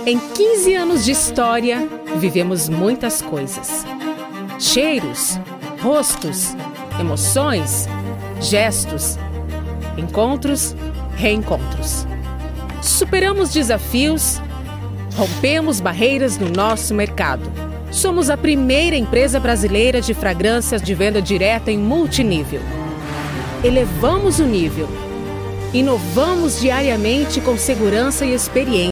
Em 15 anos de história, vivemos muitas coisas. Cheiros, rostos, emoções, gestos, encontros, reencontros. Superamos desafios, rompemos barreiras no nosso mercado. Somos a primeira empresa brasileira de fragrâncias de venda direta em multinível. Elevamos o nível. Inovamos diariamente com segurança e experiência.